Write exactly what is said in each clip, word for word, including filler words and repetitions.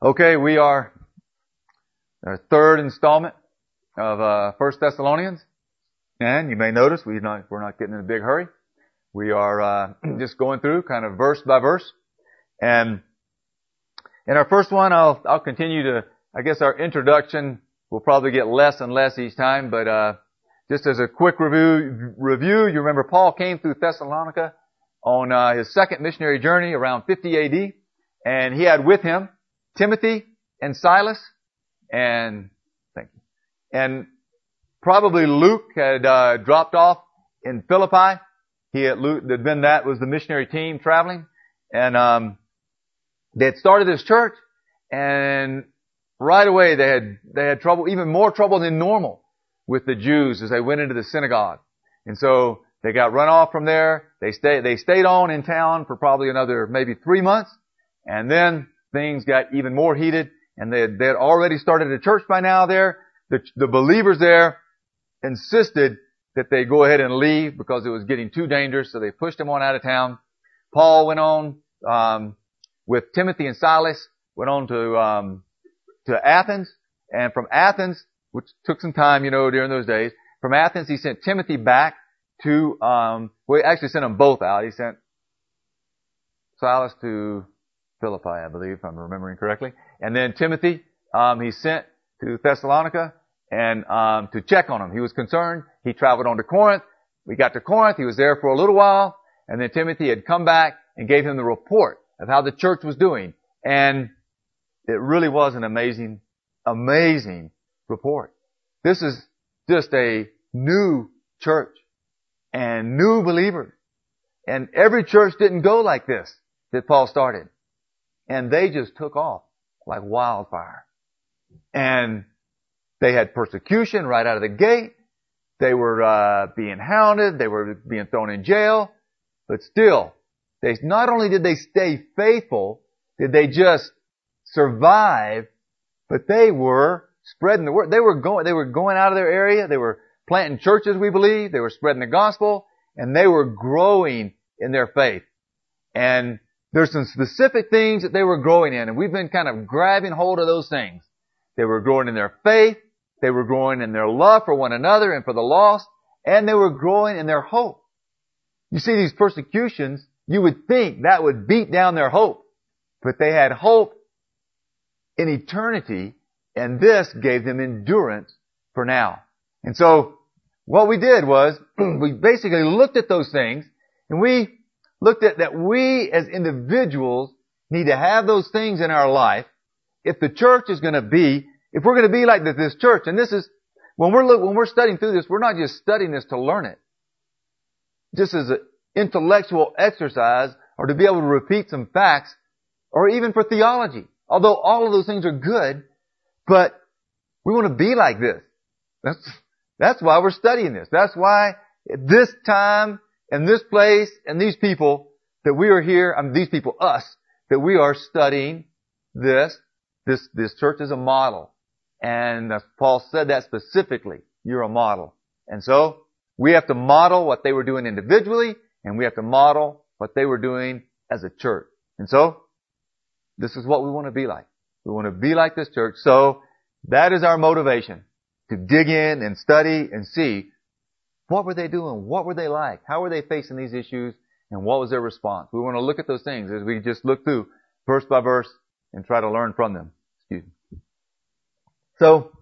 Okay, we are our third installment of uh, First Thessalonians, and you may notice we're not we're not getting in a big hurry. We are uh, just going through kind of verse by verse, and in our first one, I'll I'll continue to. I guess our introduction will probably get less and less each time, but uh, just as a quick review, review, you remember Paul came through Thessalonica on uh, his second missionary journey around fifty A D, and he had with him Timothy and Silas, and thank you, and probably Luke had uh, dropped off in Philippi. He had Luke had been that was the missionary team traveling, and um, they had started this church, and right away they had they had trouble, even more trouble than normal, with the Jews as they went into the synagogue, and so they got run off from there. They stayed they stayed on in town for probably another maybe three months, and then things got even more heated, and they had, they had already started a church by now there. The, the believers there insisted that they go ahead and leave because it was getting too dangerous, so they pushed them on out of town. Paul went on um, with Timothy and Silas, went on to um, to Athens, and from Athens, which took some time, you know, during those days, from Athens he sent Timothy back to, um, well, he actually sent them both out. He sent Silas to Philippi, I believe, if I'm remembering correctly. And then Timothy, um, he sent to Thessalonica and, um, to check on him. He was concerned. He traveled on to Corinth. We got to Corinth. He was there for a little while. And then Timothy had come back and gave him the report of how the church was doing. And it really was an amazing, amazing report. This is just a new church and new believers. And every church didn't go like this that Paul started. And they just took off like wildfire. And they had persecution right out of the gate. They were uh, being hounded. They were being thrown in jail. But still, they not only did they stay faithful, did they just survive, but they were spreading the word. They were going. They were going out of their area. They were planting churches, we believe. They were spreading the gospel, and they were growing in their faith. And there's some specific things that they were growing in, and we've been kind of grabbing hold of those things. They were growing in their faith, they were growing in their love for one another and for the lost, and they were growing in their hope. You see, these persecutions, you would think that would beat down their hope, but they had hope in eternity, and this gave them endurance for now. And so, what we did was, we basically looked at those things, and we looked at that we as individuals need to have those things in our life if the church is going to be, if we're going to be like this, this church. And this is, when we're, when we're studying through this, we're not just studying this to learn it. Just as an intellectual exercise or to be able to repeat some facts or even for theology. Although all of those things are good, but we want to be like this. That's, that's why we're studying this. That's why at this time, and this place, and these people, that we are here, I mean, these people, us, that we are studying this, this, this church is a model. And as Paul said that specifically, you're a model. And so, we have to model what they were doing individually, and we have to model what they were doing as a church. And so, this is what we want to be like. We want to be like this church. So, that is our motivation, to dig in and study and see what were they doing? What were they like? How were they facing these issues? And what was their response? We want to look at those things as we just look through verse by verse and try to learn from them. Excuse me. So,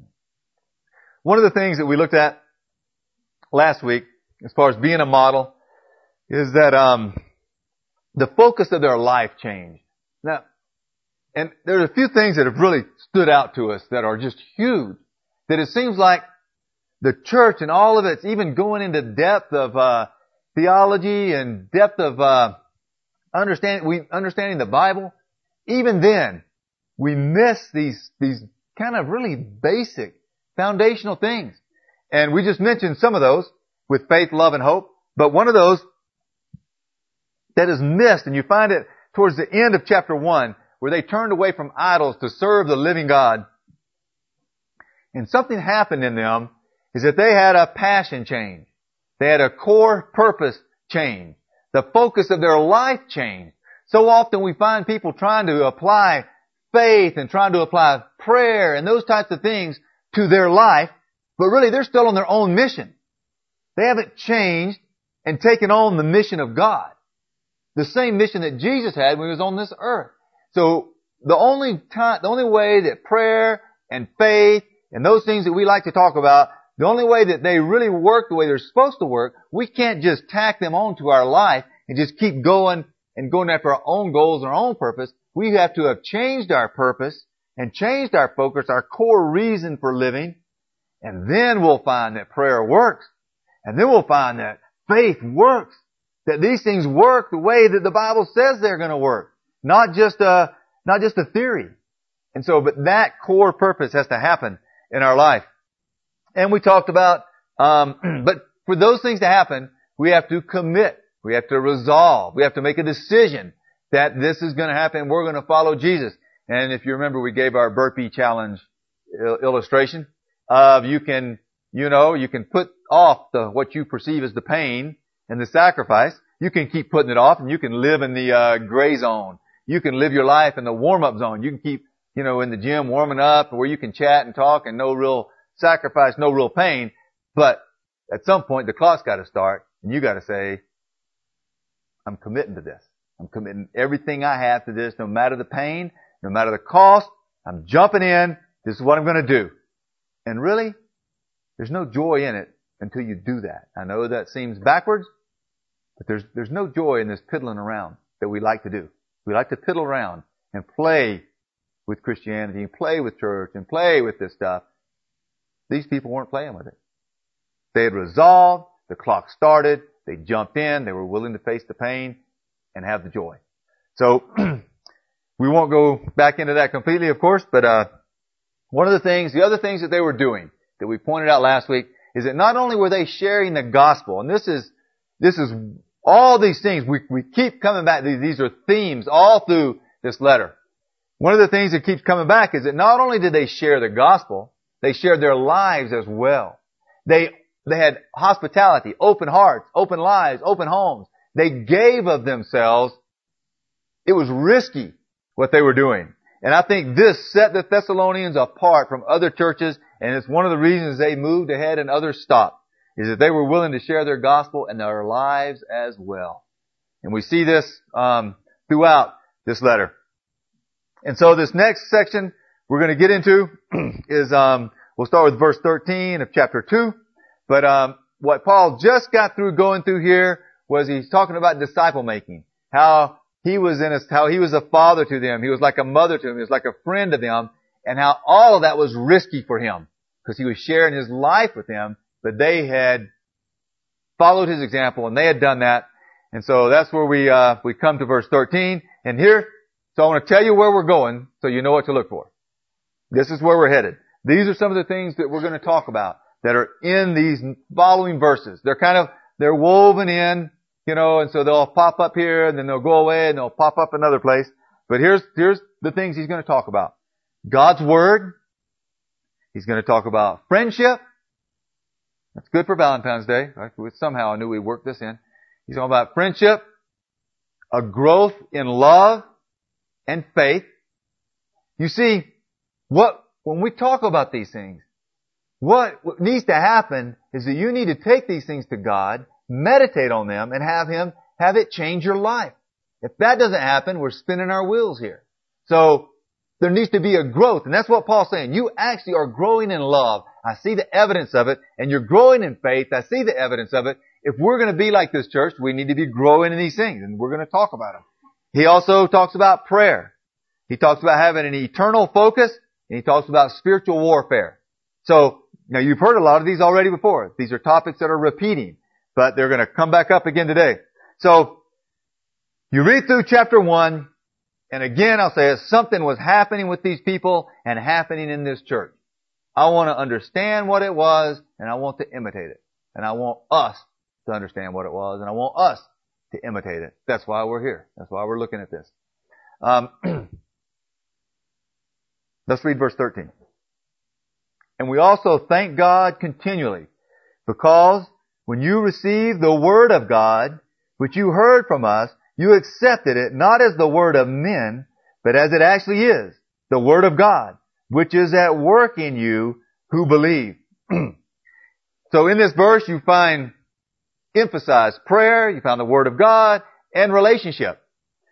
one of the things that we looked at last week, as far as being a model, is that um, the focus of their life changed. Now, and there are a few things that have really stood out to us that are just huge. That it seems like the church and all of it's even going into depth of uh theology and depth of uh understanding we understanding the Bible. Even then, we miss these these kind of really basic foundational things. And we just mentioned some of those with faith, love, and hope. But one of those that is missed, and you find it towards the end of chapter one, where they turned away from idols to serve the living God. And something happened in them is that they had a passion change. They had a core purpose change. The focus of their life changed. So often we find people trying to apply faith and trying to apply prayer and those types of things to their life, but really they're still on their own mission. They haven't changed and taken on the mission of God. The same mission that Jesus had when He was on this earth. So the only time, the only way that prayer and faith and those things that we like to talk about, the only way that they really work the way they're supposed to work, we can't just tack them onto our life and just keep going and going after our own goals and our own purpose. We have to have changed our purpose and changed our focus, our core reason for living, and then we'll find that prayer works. And then we'll find that faith works. That these things work the way that the Bible says they're going to work. Not just a, not just a theory. And so, but that core purpose has to happen in our life. And we talked about, um, but for those things to happen, we have to commit. We have to resolve. We have to make a decision that this is going to happen. We're going to follow Jesus. And if you remember, we gave our burpee challenge illustration of you can, you know, you can put off the, what you perceive as the pain and the sacrifice. You can keep putting it off and you can live in the, uh, gray zone. You can live your life in the warm-up zone. You can keep, you know, in the gym warming up where you can chat and talk and no real sacrifice, no real pain. But at some point the clock's got to start and you got to say, I'm committing to this. I'm committing everything I have to this, no matter the pain, no matter the cost. I'm jumping in. This is what I'm going to do. And really, there's no joy in it until you do that. I know that seems backwards, but there's, there's no joy in this piddling around that we like to do. We like to piddle around and play with Christianity and play with church and play with this stuff. These people weren't playing with it. They had resolved. The clock started. They jumped in. They were willing to face the pain and have the joy. So, we won't go back into that completely, of course, but, uh, one of the things, the other things that they were doing that we pointed out last week is that not only were they sharing the gospel, and this is, this is all these things, we, we keep coming back, these, these are themes all through this letter. One of the things that keeps coming back is that not only did they share the gospel, they shared their lives as well. They, they had hospitality, open hearts, open lives, open homes. They gave of themselves. It was risky what they were doing. And I think this set the Thessalonians apart from other churches, and it's one of the reasons they moved ahead and others stopped, is that they were willing to share their gospel and their lives as well. And we see this um, throughout this letter. And so this next section we're going to get into is, um, we'll start with verse thirteen of chapter two. But um, what Paul just got through going through here was he's talking about disciple making. How he was in a, how he was a father to them. He was like a mother to them. He was like a friend to them. And how all of that was risky for him. Because he was sharing his life with them. But they had followed his example and they had done that. And so that's where we, uh, we come to verse thirteen. And here, so I want to tell you where we're going so you know what to look for. This is where we're headed. These are some of the things that we're going to talk about that are in these following verses. They're kind of, they're woven in. You know, and so they'll pop up here and then they'll go away and they'll pop up another place. But here's, here's the things he's going to talk about. God's Word. He's going to talk about friendship. That's good for Valentine's Day. Somehow I knew we'd work this in. He's talking about friendship, a growth in love and faith. You see, what, when we talk about these things, what, what needs to happen is that you need to take these things to God, meditate on them, and have Him, have it change your life. If that doesn't happen, we're spinning our wheels here. So, there needs to be a growth, and that's what Paul's saying. You actually are growing in love. I see the evidence of it, and you're growing in faith. I see the evidence of it. If we're going to be like this church, we need to be growing in these things, and we're going to talk about them. He also talks about prayer. He talks about having an eternal focus, and he talks about spiritual warfare. So, now you've heard a lot of these already before. These are topics that are repeating. But they're going to come back up again today. So, you read through chapter one, and again I'll say it, something was happening with these people and happening in this church. I want to understand what it was, and I want to imitate it. And I want us to understand what it was, and I want us to imitate it. That's why we're here. That's why we're looking at this. Um, let's read verse thirteen. And we also thank God continually, because when you received the word of God, which you heard from us, you accepted it not as the word of men, but as it actually is, the Word of God, which is at work in you who believe. So in this verse you find emphasized prayer, you found the Word of God, and relationship.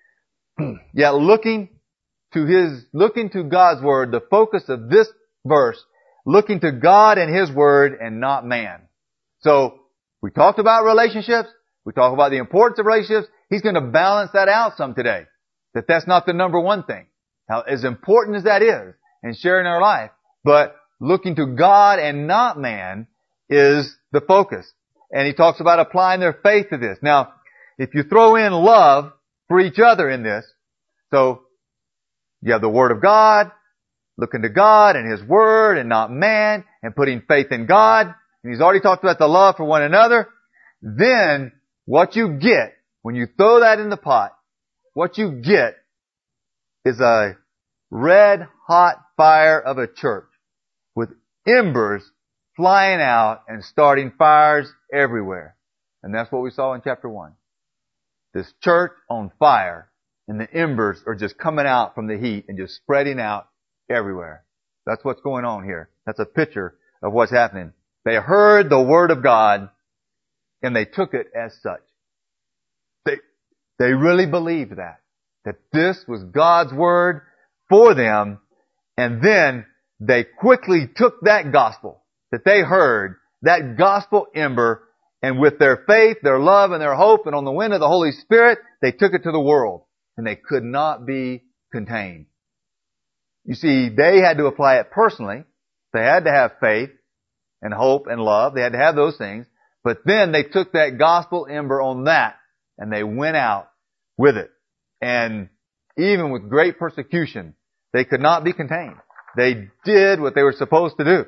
Yet looking to His, looking to God's Word, the focus of this verse, looking to God and His Word and not man. So we talked about relationships. We talk about the importance of relationships. He's going to balance that out some today. That that's not the number one thing. Now, as important as that is in sharing our life, but looking to God and not man is the focus. And he talks about applying their faith to this. Now, if you throw in love for each other in this, so you have the Word of God, looking to God and His Word and not man, and putting faith in God, and he's already talked about the love for one another, then what you get, when you throw that in the pot, what you get is a red hot fire of a church with embers flying out and starting fires everywhere. And that's what we saw in chapter one. This church on fire, and the embers are just coming out from the heat and just spreading out everywhere. That's what's going on here. That's a picture of what's happening. They heard the Word of God and they took it as such. They, they really believed that. That this was God's Word for them, and then they quickly took that gospel that they heard, that gospel ember, and with their faith, their love, and their hope, and on the wind of the Holy Spirit, they took it to the world, and they could not be contained. You see, they had to apply it personally. They had to have faith and hope and love. They had to have those things. But then they took that gospel ember on that, and they went out with it. And even with great persecution, they could not be contained. They did what they were supposed to do.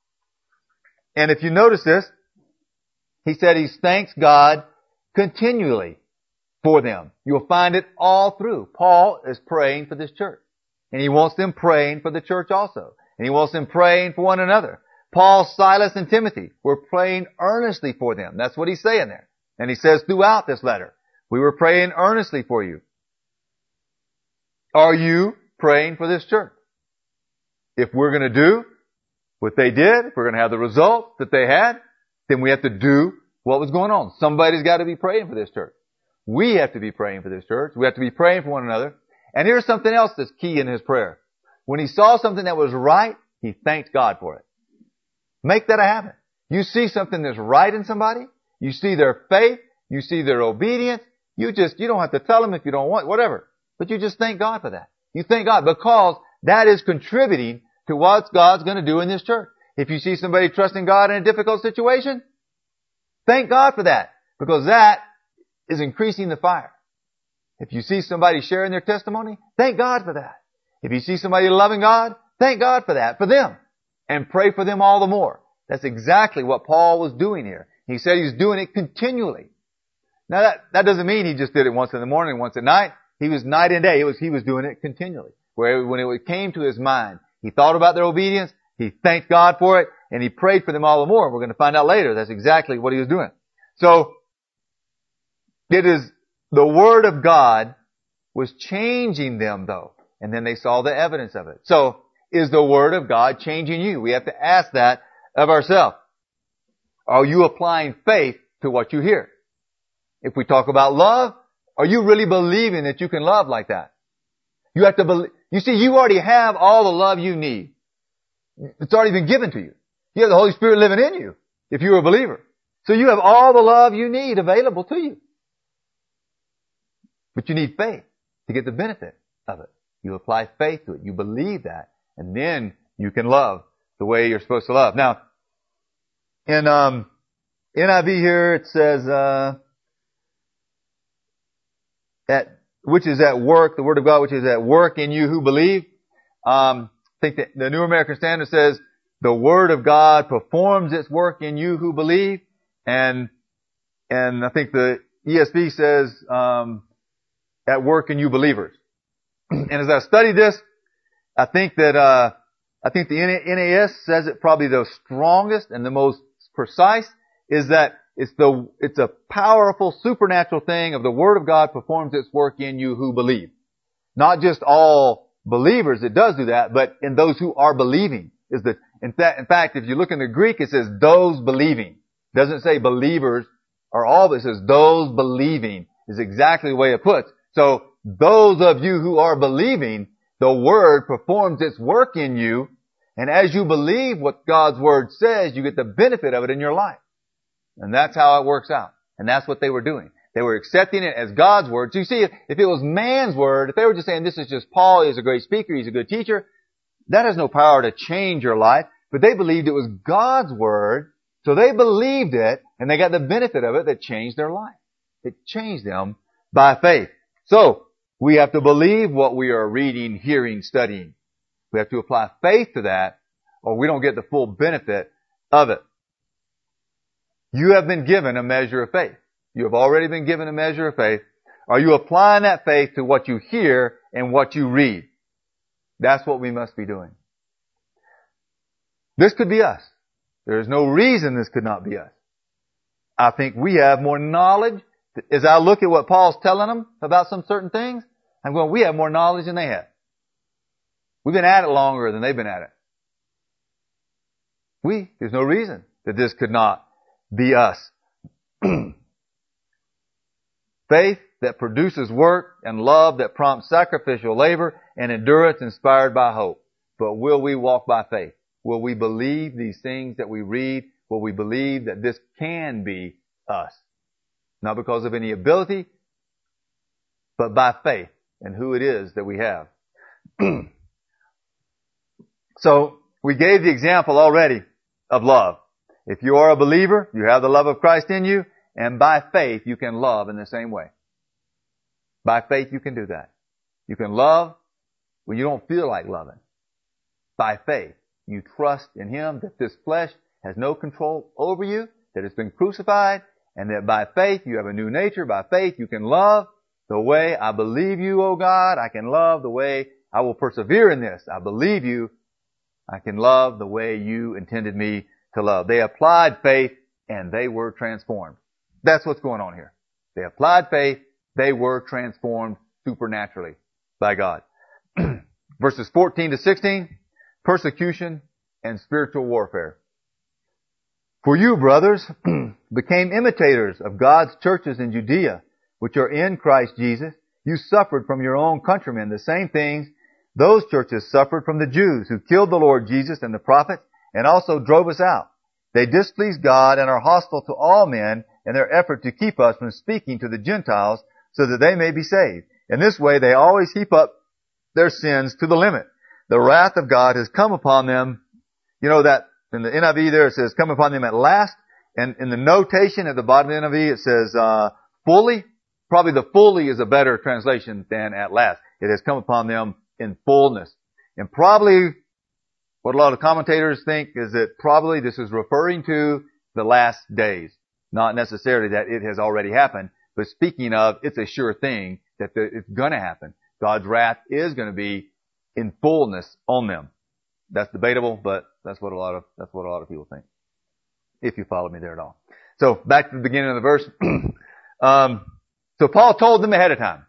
And if you notice this, he said he thanks God continually for them. You'll find it all through. Paul is praying for this church. And he wants them praying for the church also. And he wants them praying for one another. Paul, Silas, and Timothy were praying earnestly for them. That's what he's saying there. And he says throughout this letter, we were praying earnestly for you. Are you praying for this church? If we're going to do what they did, if we're going to have the results that they had, then we have to do what was going on. Somebody's got to be praying for this church. We have to be praying for this church. We have to be praying for one another. And here's something else that's key in his prayer. When he saw something that was right, he thanked God for it. Make that a habit. You see something that's right in somebody, you see their faith, you see their obedience, you just, you don't have to tell them if you don't want, whatever. But you just thank God for that. You thank God because that is contributing to what God's going to do in this church. If you see somebody trusting God in a difficult situation, thank God for that, because that is increasing the fire. If you see somebody sharing their testimony, thank God for that. If you see somebody loving God, thank God for that, for them. And pray for them all the more. That's exactly what Paul was doing here. He said he was doing it continually. Now that, that doesn't mean he just did it once in the morning, once at night. He was night and day. It was, he was doing it continually. Where when it came to his mind, he thought about their obedience, he thanked God for it, and he prayed for them all the more. We're going to find out later that's exactly what he was doing. So, it is the Word of God was changing them though. And then they saw the evidence of it. So, is the Word of God changing you? We have to ask that of ourselves. Are you applying faith to what you hear? If we talk about love, are you really believing that you can love like that? You have to believe. You see, you already have all the love you need. It's already been given to you. You have the Holy Spirit living in you if you're a believer. So you have all the love you need available to you. But you need faith to get the benefit of it. You apply faith to it. You believe that. And then you can love the way you're supposed to love. Now, in um, N I V here it says, uh, at, which is at work, the Word of God, which is at work in you who believe. Um, I think that the New American Standard says, the Word of God performs its work in you who believe. And, and I think the E S V says, um, at work in you believers. And as I studied this, I think that, uh, I think the N A S says it probably the strongest and the most precise is that it's the, it's a powerful supernatural thing of the Word of God performs its work in you who believe. Not just all believers, it does do that, but in those who are believing is the, in, th- in fact, if you look in the Greek, it says those believing. It doesn't say believers or all, it says those believing is exactly the way it puts. So those of you who are believing, the Word performs its work in you, and as you believe what God's Word says, you get the benefit of it in your life. And that's how it works out. And that's what they were doing. They were accepting it as God's Word. So you see, if, if it was man's Word, if they were just saying, this is just Paul, he's a great speaker, he's a good teacher, that has no power to change your life. But they believed it was God's Word, so they believed it, and they got the benefit of it that changed their life. It changed them by faith. So, we have to believe what we are reading, hearing, studying. We have to apply faith to that, or we don't get the full benefit of it. You have been given a measure of faith. You have already been given a measure of faith. Are you applying that faith to what you hear and what you read? That's what we must be doing. This could be us. There is no reason this could not be us. I think we have more knowledge. As I look at what Paul's telling them about some certain things, I'm going, we have more knowledge than they have. We've been at it longer than they've been at it. We, there's no reason that this could not be us. Faith that produces work and love that prompts sacrificial labor and endurance inspired by hope. But will we walk by faith? Will we believe these things that we read? Will we believe that this can be us? Not because of any ability, but by faith in who it is that we have. So, we gave the example already of love. If you are a believer, you have the love of Christ in you, and by faith you can love in the same way. By faith you can do that. You can love when you don't feel like loving. By faith, you trust in Him that this flesh has no control over you, that it's been crucified, and that by faith you have a new nature. By faith you can love the way I believe you, O God. I can love the way I will persevere in this. I believe you. I can love the way you intended me to love. They applied faith and they were transformed. That's what's going on here. They applied faith. They were transformed supernaturally by God. Verses fourteen to sixteen, persecution and spiritual warfare. For you, brothers, became imitators of God's churches in Judea, which are in Christ Jesus. You suffered from your own countrymen the same things those churches suffered from the Jews, who killed the Lord Jesus and the prophets, and also drove us out. They displease God and are hostile to all men in their effort to keep us from speaking to the Gentiles so that they may be saved. In this way, they always heap up their sins to the limit. The wrath of God has come upon them. You know that in the N I V there it says, come upon them at last. And in the notation at the bottom of the N I V it says, uh, fully. Probably the fully is a better translation than at last. It has come upon them in fullness. And probably what a lot of commentators think is that probably this is referring to the last days. Not necessarily that it has already happened, but speaking of, it's a sure thing that the, it's going to happen. God's wrath is going to be in fullness on them. That's debatable, but that's what a lot of, that's what a lot of people think. If you follow me there at all. So, back to the beginning of the verse. um, so Paul told them ahead of time,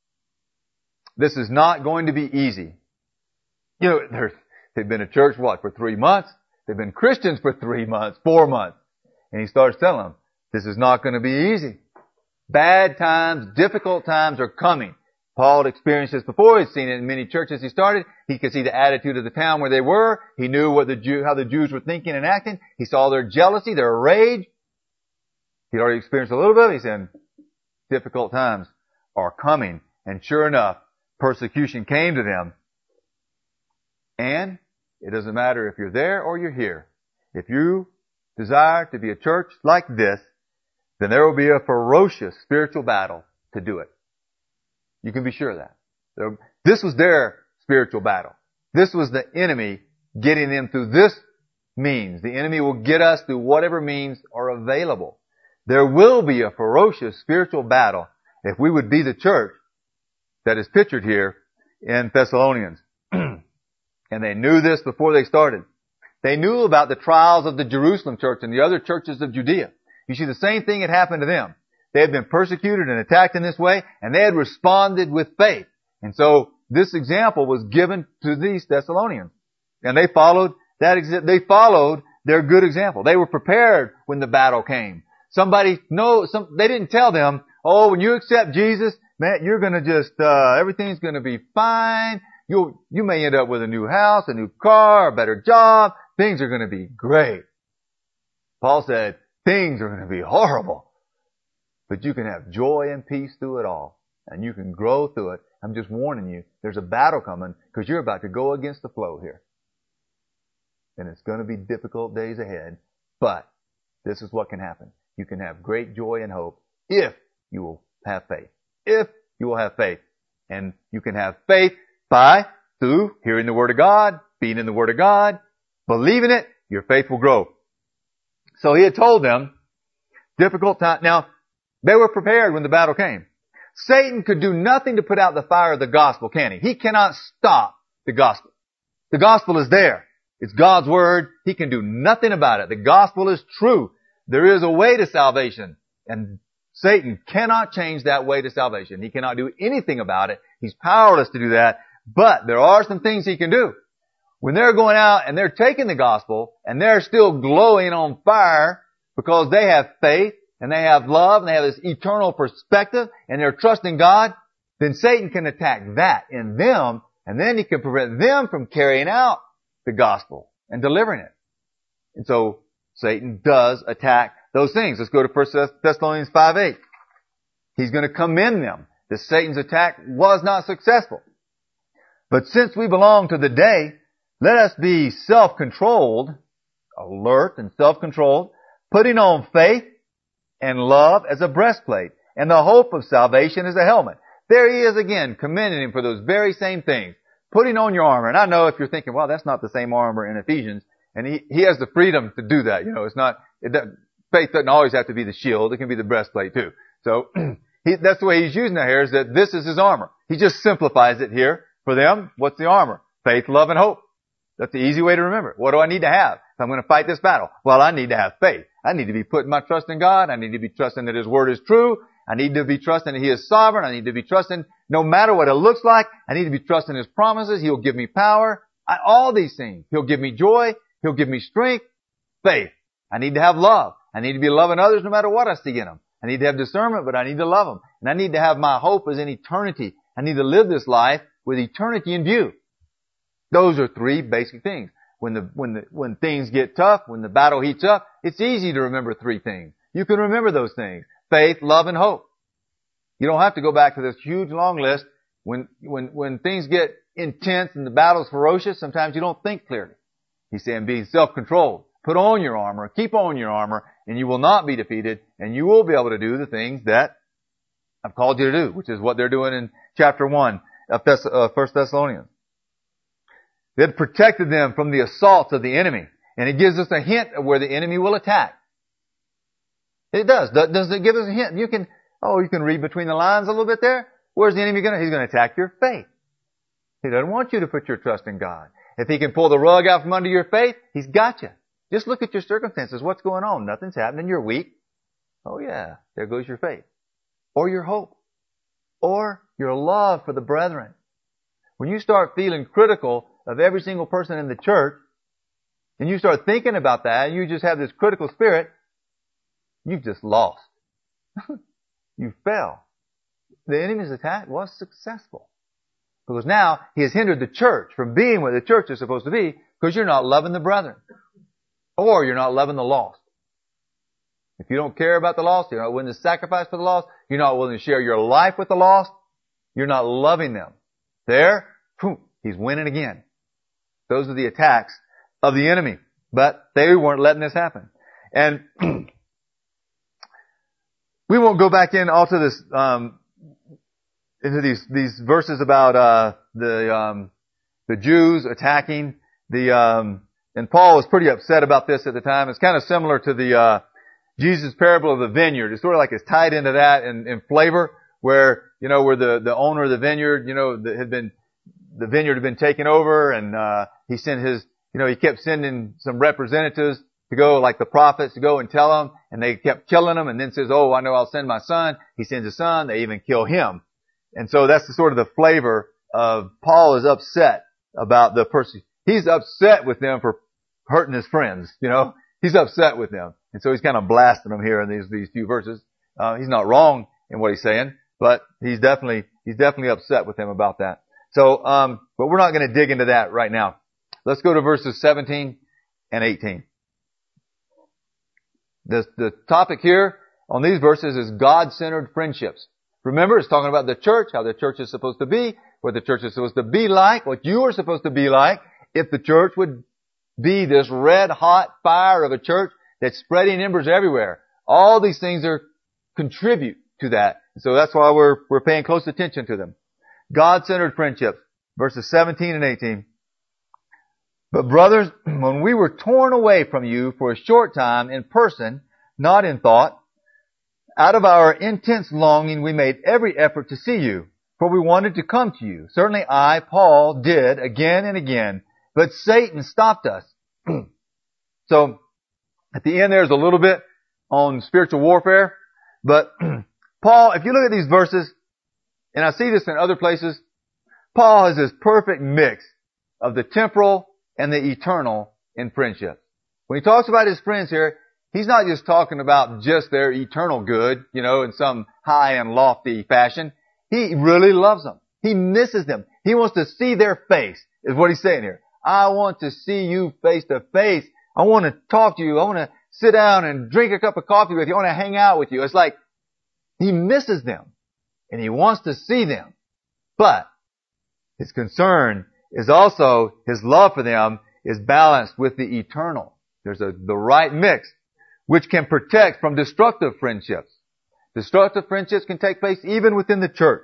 this is not going to be easy. You know, they're, they've been at church, what, for three months? They've been Christians for three months, four months. And he starts telling them, this is not going to be easy. Bad times, difficult times are coming. Paul had experienced this before. He'd seen it in many churches he started. He could see the attitude of the town where they were. He knew what the Jew, how the Jews were thinking and acting. He saw their jealousy, their rage. He'd already experienced a little bit. He said, difficult times are coming. And sure enough, persecution came to them. And it doesn't matter if you're there or you're here. If you desire to be a church like this, then there will be a ferocious spiritual battle to do it. You can be sure of that. This was their spiritual battle. This was the enemy getting them through this means. The enemy will get us through whatever means are available. There will be a ferocious spiritual battle if we would be the church that is pictured here in Thessalonians. And they knew this before they started. They knew about the trials of the Jerusalem church and the other churches of Judea. You see, the same thing had happened to them. They had been persecuted and attacked in this way, and they had responded with faith. And so this example was given to these Thessalonians. And they followed that, exa- they followed their good example. They were prepared when the battle came. Somebody, no, some, they didn't tell them, oh, when you accept Jesus, man, you're gonna just, uh, everything's gonna be fine. You'll, you may end up with a new house, a new car, a better job. Things are gonna be great. Paul said, things are gonna be horrible. But you can have joy and peace through it all. And you can grow through it. I'm just warning you, there's a battle coming because you're about to go against the flow here. And it's going to be difficult days ahead. But this is what can happen. You can have great joy and hope if you will have faith. If you will have faith. And you can have faith by, through hearing the Word of God, being in the Word of God, believing it, your faith will grow. So he had told them, difficult time. Now, they were prepared when the battle came. Satan could do nothing to put out the fire of the gospel, can he? He cannot stop the gospel. The gospel is there. It's God's word. He can do nothing about it. The gospel is true. There is a way to salvation, and Satan cannot change that way to salvation. He cannot do anything about it. He's powerless to do that. But there are some things he can do. When they're going out and they're taking the gospel and they're still glowing on fire because they have faith, and they have love, and they have this eternal perspective, and they're trusting God, then Satan can attack that in them, and then he can prevent them from carrying out the gospel and delivering it. And so Satan does attack those things. Let's go to First Thessalonians five eight. He's going to commend them. That Satan's attack was not successful. But since we belong to the day, let us be self-controlled, alert and self-controlled, putting on faith, and love as a breastplate, and the hope of salvation as a helmet. There he is again, commending him for those very same things. Putting on your armor. And I know if you're thinking, well, that's not the same armor in Ephesians, and he, he has the freedom to do that. You know, it's not, it doesn't, faith doesn't always have to be the shield. It can be the breastplate too. So, he, that's the way he's using it here, is that this is his armor. He just simplifies it here for them. What's the armor? Faith, love, and hope. That's the easy way to remember. What do I need to have if I'm going to fight this battle? Well, I need to have faith. I need to be putting my trust in God. I need to be trusting that His Word is true. I need to be trusting that He is sovereign. I need to be trusting no matter what it looks like. I need to be trusting His promises. He'll give me power. I, all these things. He'll give me joy. He'll give me strength. Faith. I need to have love. I need to be loving others no matter what I see in them. I need to have discernment, but I need to love them. And I need to have my hope as in eternity. I need to live this life with eternity in view. Those are three basic things. When the, when the, when things get tough, when the battle heats up, it's easy to remember three things. You can remember those things. Faith, love, and hope. You don't have to go back to this huge long list. When, when, when things get intense and the battle's ferocious, sometimes you don't think clearly. He's saying be self-controlled. Put on your armor. Keep on your armor, and you will not be defeated, and you will be able to do the things that I've called you to do, which is what they're doing in chapter one of Thess- uh, First Thessalonians. They had protected them from the assaults of the enemy. And it gives us a hint of where the enemy will attack. It does. Does it give us a hint? You can, oh, you can read between the lines a little bit there. Where's the enemy going to? He's going to attack your faith. He doesn't want you to put your trust in God. If he can pull the rug out from under your faith, he's got you. Just look at your circumstances. What's going on? Nothing's happening. You're weak. Oh yeah, there goes your faith. Or your hope. Or your love for the brethren. When you start feeling critical of every single person in the church, and you start thinking about that, and you just have this critical spirit, you've just lost. You fell. The enemy's attack was successful. Because now he has hindered the church from being where the church is supposed to be, because you're not loving the brethren. Or you're not loving the lost. If you don't care about the lost, you're not willing to sacrifice for the lost, you're not willing to share your life with the lost, you're not loving them. There, boom, he's winning again. Those are the attacks of the enemy. But they weren't letting this happen. And we won't go back in also this, um, into these, these verses about, uh, the, um, the Jews attacking the, um, and Paul was pretty upset about this at the time. It's kind of similar to the, uh, Jesus' parable of the vineyard. It's sort of like it's tied into that in, in flavor, where, you know, where the, the owner of the vineyard, you know, the, had been, the vineyard had been taken over, and, uh, he sent his, you know, he kept sending some representatives to go, like the prophets, to go and tell them, and they kept killing them, and then says, oh, I know I'll send my son. He sends his son. They even kill him. And so that's the sort of the flavor uh, Paul is upset about the person. He's upset with them for hurting his friends, you know. He's upset with them. And so he's kind of blasting them here in these, these few verses. Uh, he's not wrong in what he's saying, but he's definitely, he's definitely upset with them about that. So, um, but we're not going to dig into that right now. Let's go to verses seventeen and eighteen. The, the topic here on these verses is God-centered friendships. Remember, it's talking about the church, how the church is supposed to be, what the church is supposed to be like, what you are supposed to be like, if the church would be this red-hot fire of a church that's spreading embers everywhere. All these things are contribute to that. So that's why we're, we're paying close attention to them. God-centered friendships, verses seventeen and eighteen. But brothers, when we were torn away from you for a short time in person, not in thought, out of our intense longing we made every effort to see you, for we wanted to come to you. Certainly I, Paul, did again and again, but Satan stopped us. So, at the end there's a little bit on spiritual warfare, but Paul, if you look at these verses, and I see this in other places, Paul has this perfect mix of the temporal and the eternal in friendship. When he talks about his friends here, he's not just talking about just their eternal good, you know, in some high and lofty fashion. He really loves them. He misses them. He wants to see their face, is what he's saying here. I want to see you face to face. I want to talk to you. I want to sit down and drink a cup of coffee with you. I want to hang out with you. It's like he misses them and he wants to see them. But his concern is also his love for them is balanced with the eternal. There's a, the right mix, which can protect from destructive friendships. Destructive friendships can take place even within the church.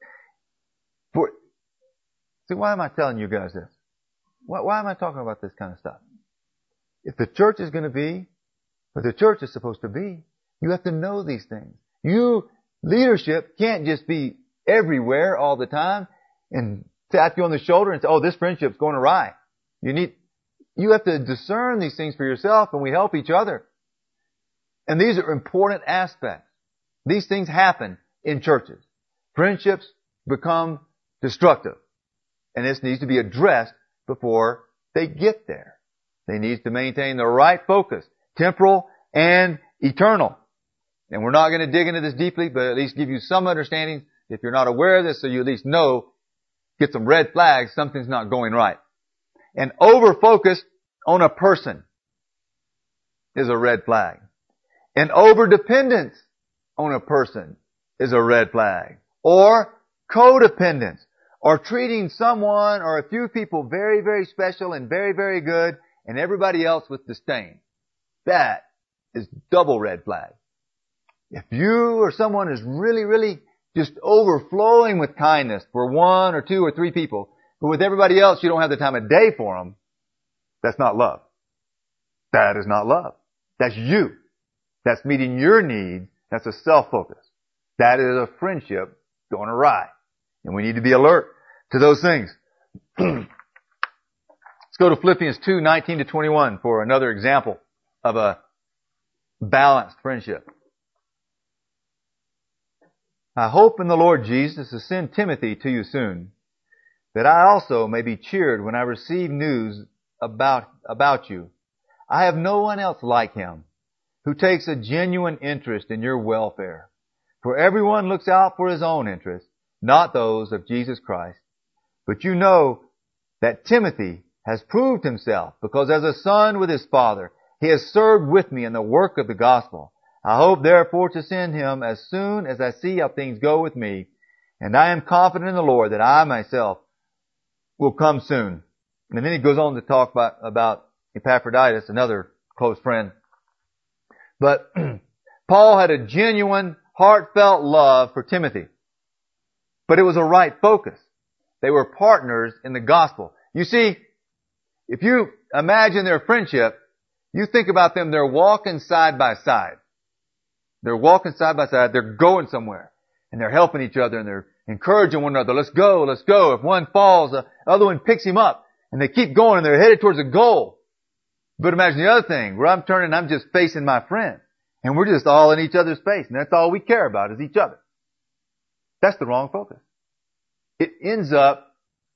For, see, why am I telling you guys this? Why, why am I talking about this kind of stuff? If the church is going to be what the church is supposed to be, you have to know these things. You, leadership, can't just be everywhere all the time and tap you on the shoulder and say, oh, this friendship's going awry. You need, you have to discern these things for yourself, and we help each other. And these are important aspects. These things happen in churches. Friendships become destructive. And this needs to be addressed before they get there. They need to maintain the right focus, temporal and eternal. And we're not going to dig into this deeply, but at least give you some understanding. If you're not aware of this, so you at least know, get some red flags, something's not going right. And over-focus on a person is a red flag. And over-dependence on a person is a red flag. Or codependence, or treating someone or a few people very, very special and very, very good, and everybody else with disdain. That is double red flag. If you or someone is really, really just overflowing with kindness for one or two or three people, but with everybody else you don't have the time of day for them, that's not love. That is not love. That's you. That's meeting your needs. That's a self-focus. That is a friendship going awry. And we need to be alert to those things. Let's go to Philippians two, nineteen to twenty-one for another example of a balanced friendship. I hope in the Lord Jesus to send Timothy to you soon, that I also may be cheered when I receive news about, about you. I have no one else like him who takes a genuine interest in your welfare. For everyone looks out for his own interests, not those of Jesus Christ. But you know that Timothy has proved himself, because as a son with his father, he has served with me in the work of the gospel. I hope therefore to send him as soon as I see how things go with me, and I am confident in the Lord that I myself will come soon. And then he goes on to talk about, about Epaphroditus, another close friend. But Paul had a genuine, heartfelt love for Timothy. But it was a right focus. They were partners in the gospel. You see, if you imagine their friendship, you think about them, they're walking side by side. They're walking side by side, they're going somewhere. And they're helping each other and they're encouraging one another. Let's go, let's go. If one falls, the other one picks him up. And they keep going and they're headed towards a goal. But imagine the other thing, where I'm turning, I'm just facing my friend. And we're just all in each other's face. And that's all we care about is each other. That's the wrong focus. It ends up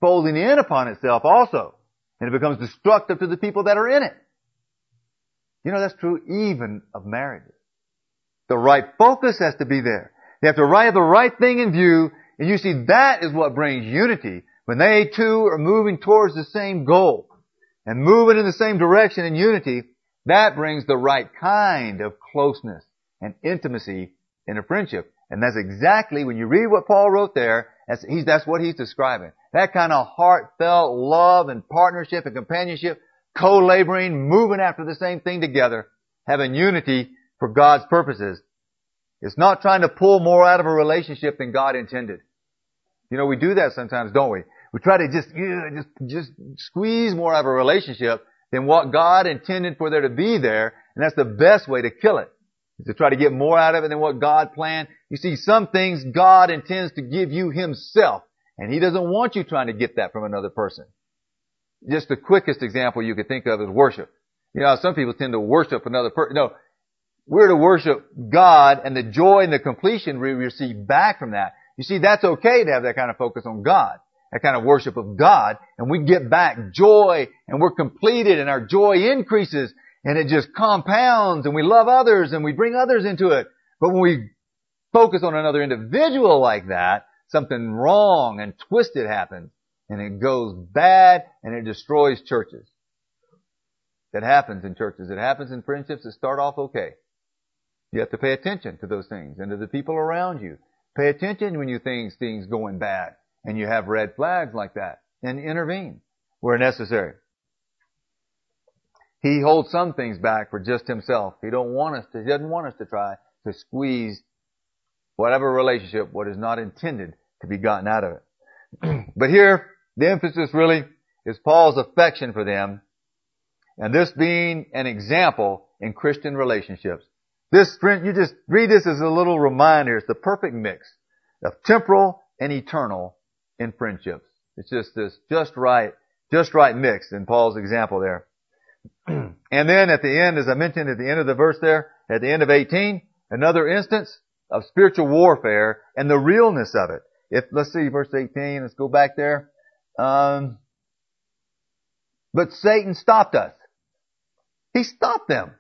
folding in upon itself also. And it becomes destructive to the people that are in it. You know, that's true even of marriages. The right focus has to be there. They have to have the right thing in view, and you see that is what brings unity. When they two are moving towards the same goal and moving in the same direction in unity, that brings the right kind of closeness and intimacy in a friendship. And that's exactly, when you read what Paul wrote there, that's, he's, that's what he's describing. That kind of heartfelt love and partnership and companionship, co-laboring, moving after the same thing together, having unity for God's purposes. It's not trying to pull more out of a relationship than God intended. You know, we do that sometimes, don't we? We try to just, yeah, just, just squeeze more out of a relationship than what God intended for there to be there. And that's the best way to kill it, is to try to get more out of it than what God planned. You see, some things God intends to give you Himself, and He doesn't want you trying to get that from another person. Just the quickest example you could think of is worship. You know, some people tend to worship another person. No, we're to worship God, and the joy and the completion we receive back from that. You see, that's okay to have that kind of focus on God, that kind of worship of God, and we get back joy, and we're completed, and our joy increases, and it just compounds, and we love others, and we bring others into it. But when we focus on another individual like that, something wrong and twisted happens, and it goes bad, and it destroys churches. That happens in churches. It happens in friendships that start off okay. You have to pay attention to those things and to the people around you. Pay attention when you think things going bad and you have red flags like that, and intervene where necessary. He holds some things back for just Himself. He don't want us to, He doesn't want us to try to squeeze whatever relationship what is not intended to be gotten out of it. But here, the emphasis really is Paul's affection for them, and this being an example in Christian relationships. This, friend, you just read this as a little reminder. It's the perfect mix of temporal and eternal in friendships. It's just this just right, just right mix in Paul's example there. And then at the end, as I mentioned at the end of the verse there, at the end of eighteen, another instance of spiritual warfare and the realness of it. If, let's see, verse eighteen, let's go back there. Um, but Satan stopped us. He stopped them.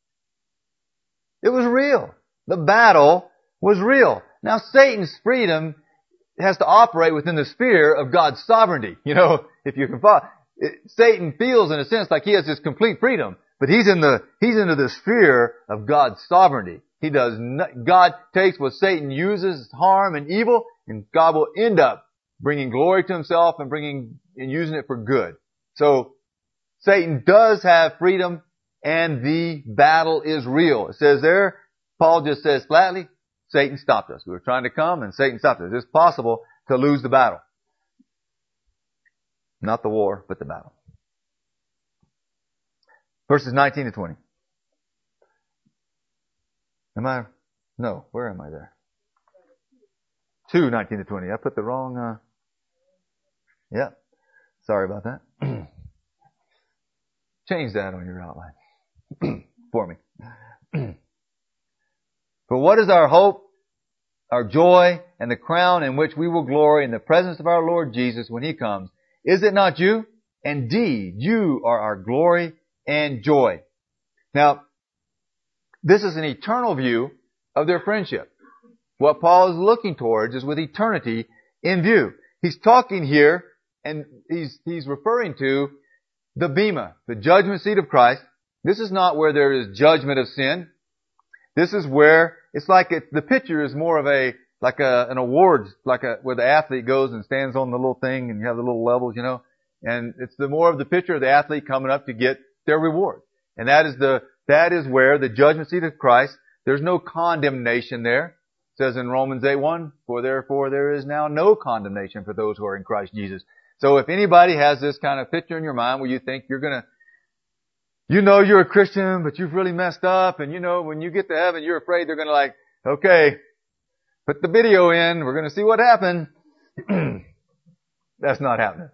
It was real. The battle was real. Now, Satan's freedom has to operate within the sphere of God's sovereignty. You know, if you can follow, it, Satan feels in a sense like he has this complete freedom, but he's in the, he's into the sphere of God's sovereignty. He does not, God takes what Satan uses, harm and evil, and God will end up bringing glory to Himself and bringing, and using it for good. So, Satan does have freedom, and the battle is real. It says there, Paul just says flatly, Satan stopped us. We were trying to come and Satan stopped us. It's possible to lose the battle. Not the war, but the battle. Verses nineteen to twenty. Am I? No. Where am I there? two, nineteen to twenty. I put the wrong, uh, yeah. Sorry about that. Change that on your outline. For me. For what is our hope, our joy, and the crown in which we will glory in the presence of our Lord Jesus when He comes? Is it not you? Indeed, you are our glory and joy. Now, this is an eternal view of their friendship. What Paul is looking towards is with eternity in view. He's talking here, and he's, he's referring to the bema, the judgment seat of Christ. This is not where there is judgment of sin. This is where, it's like it, the picture is more of a, like a, an award, like a, where the athlete goes and stands on the little thing and you have the little levels, you know. And it's the more of the picture of the athlete coming up to get their reward. And that is the, that is where the judgment seat of Christ, there's no condemnation there. It says in Romans eight one, for therefore there is now no condemnation for those who are in Christ Jesus. So if anybody has this kind of picture in your mind where you think you're gonna, you know you're a Christian, but you've really messed up, and you know when you get to heaven you're afraid they're gonna like, okay, put the video in, we're gonna see what happened. That's not happening.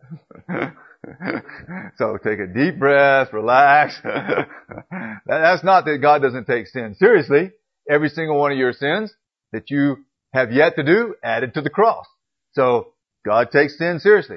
So take a deep breath, relax. That's not that God doesn't take sin seriously. Every single one of your sins that you have yet to do, added to the cross. So God takes sin seriously.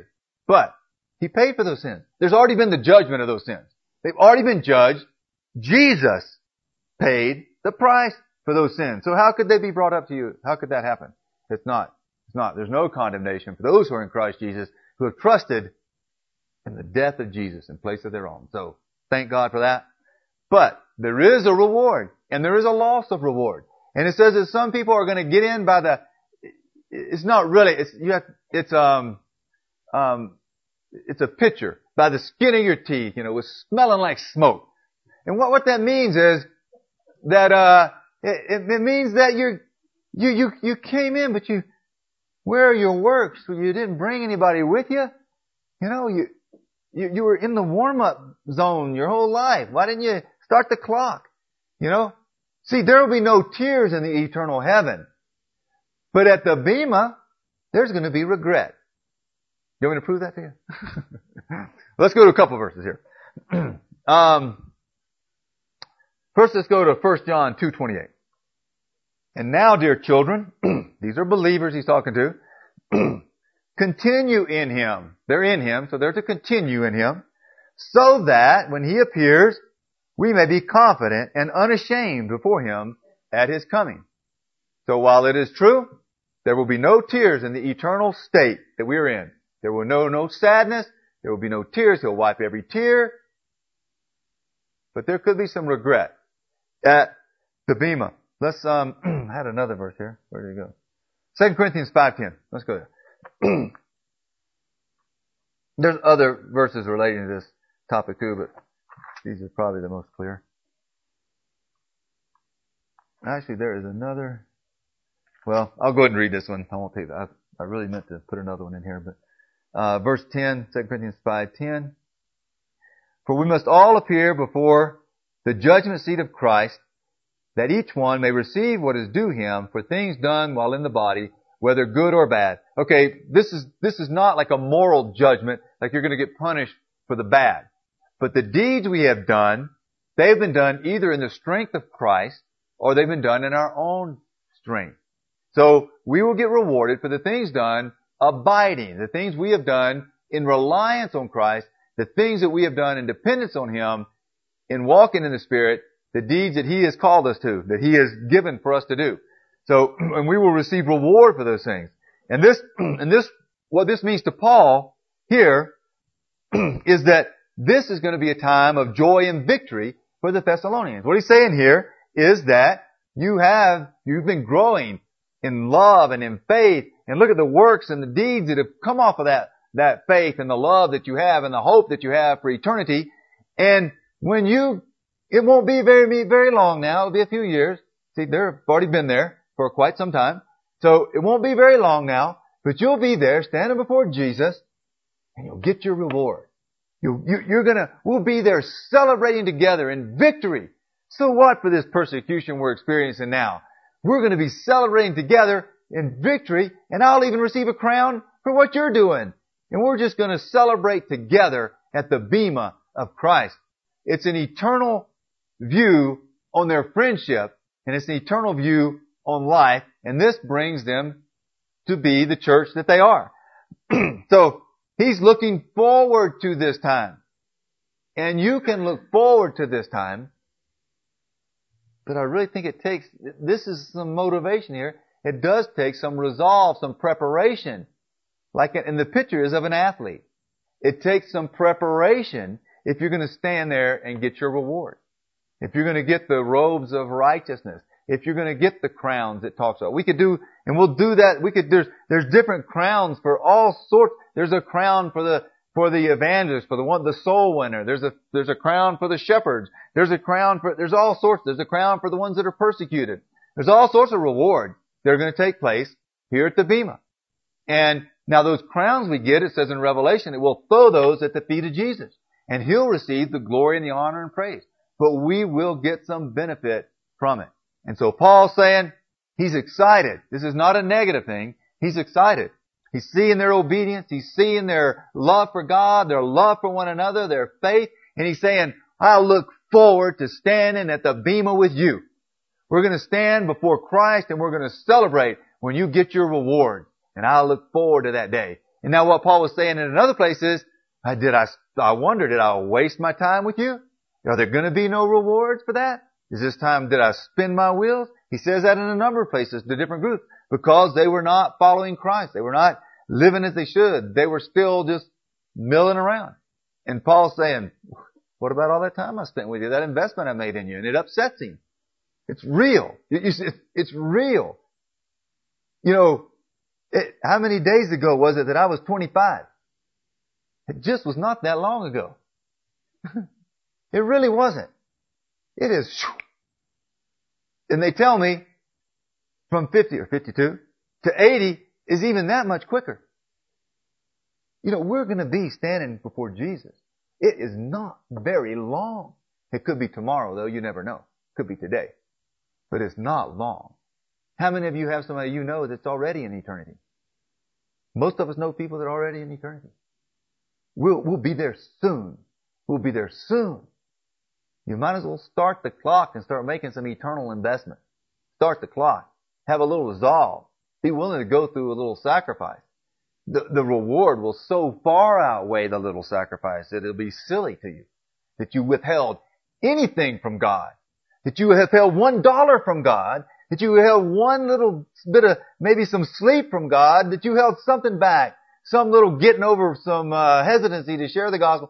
But He paid for those sins. There's already been the judgment of those sins. They've already been judged. Jesus paid the price for those sins. So how could they be brought up to you? How could that happen? It's not. It's not. There's no condemnation for those who are in Christ Jesus, who have trusted in the death of Jesus in place of their own. So thank God for that. But there is a reward, and there is a loss of reward. And it says that some people are going to get in by the, it's not really, it's, you have, it's, um, um, it's a picture, by the skin of your teeth, you know, with smelling like smoke. And what, what that means is that, uh, it, it means that you're, you, you, you came in, but you, where are your works? You didn't bring anybody with you. You know, you, you, you were in the warm-up zone your whole life. Why didn't you start the clock? You know? See, there will be no tears in the eternal heaven. But at the Bema, there's going to be regret. You want me to prove that to you? Let's go to a couple verses here. um, first, let's go to First John two twenty-eight. And now, dear children, these are believers he's talking to, continue in Him. They're in Him, so they're to continue in Him, so that when He appears, we may be confident and unashamed before Him at His coming. So while it is true, there will be no tears in the eternal state that we are in. There will no, no sadness. There will be no tears. He'll wipe every tear. But there could be some regret at the Bema. Let's, um, I had another verse here. Where did it go? Second Corinthians five ten. Let's go there. There's other verses relating to this topic too, but these are probably the most clear. Actually, there is another. Well, I'll go ahead and read this one. I won't take that. I, I really meant to put another one in here, but uh, verse ten, Second Corinthians five ten. For we must all appear before the judgment seat of Christ, that each one may receive what is due him for things done while in the body, whether good or bad. Okay, this is this is not like a moral judgment, like you're going to get punished for the bad. But the deeds we have done, they've been done either in the strength of Christ or they've been done in our own strength. So we will get rewarded for the things done abiding, the things we have done in reliance on Christ, the things that we have done in dependence on Him, in walking in the Spirit, the deeds that He has called us to, that He has given for us to do. So, and we will receive reward for those things. And this, and this, what this means to Paul here is that this is going to be a time of joy and victory for the Thessalonians. What he's saying here is that you have, you've been growing in love and in faith, and look at the works and the deeds that have come off of that, that faith and the love that you have and the hope that you have for eternity. And when you, it won't be very, very long now, it'll be a few years. See, they've already been there for quite some time. So it won't be very long now, but you'll be there standing before Jesus and you'll get your reward. You, you, you're gonna, we'll be there celebrating together in victory. So what for this persecution we're experiencing now? We're gonna be celebrating together in victory, and I'll even receive a crown for what you're doing. And we're just gonna celebrate together at the Bema of Christ. It's an eternal view on their friendship, and it's an eternal view on life, and this brings them to be the church that they are. So, he's looking forward to this time. And you can look forward to this time. But I really think it takes, this is some motivation here. It does take some resolve, some preparation. Like in the picture is of an athlete. It takes some preparation if you're going to stand there and get your reward. If you're going to get the robes of righteousness. If you're going to get the crowns it talks about. We could do, and we'll do that. We could, there's, there's different crowns for all sorts. There's a crown for the, for the evangelist, for the one, the soul winner. There's a, there's a crown for the shepherds. There's a crown for, there's all sorts. There's a crown for the ones that are persecuted. There's all sorts of rewards that are going to take place here at the Bema. And now those crowns we get, it says in Revelation, it will throw those at the feet of Jesus. And He'll receive the glory and the honor and praise. But we will get some benefit from it. And so Paul's saying, he's excited. This is not a negative thing. He's excited. He's seeing their obedience. He's seeing their love for God, their love for one another, their faith. And he's saying, I look forward to standing at the Bema with you. We're going to stand before Christ and we're going to celebrate when you get your reward. And I look forward to that day. And now what Paul was saying in another place is, I did I, I wonder, did I waste my time with you? Are there going to be no rewards for that? Is this time, did I spin my wheels? He says that in a number of places to different groups because they were not following Christ. They were not living as they should. They were still just milling around. And Paul's saying, what about all that time I spent with you, that investment I made in you? And it upsets him. It's real. It's real. You know, it, how many days ago was it that I was twenty-five? It just was not that long ago. It really wasn't. It is. And they tell me from fifty or fifty-two to eighty is even that much quicker. You know, we're going to be standing before Jesus. It is not very long. It could be tomorrow, though. You never know. It could be today. But it's not long. How many of you have somebody you know that's already in eternity? Most of us know people that are already in eternity. We'll, we'll be there soon. We'll be there soon. You might as well start the clock and start making some eternal investment. Start the clock. Have a little resolve. Be willing to go through a little sacrifice. The, the reward will so far outweigh the little sacrifice that it'll be silly to you that you withheld anything from God, that you withheld one dollar from God, that you held one little bit of maybe some sleep from God, that you held something back, some little getting over some uh, hesitancy to share the gospel.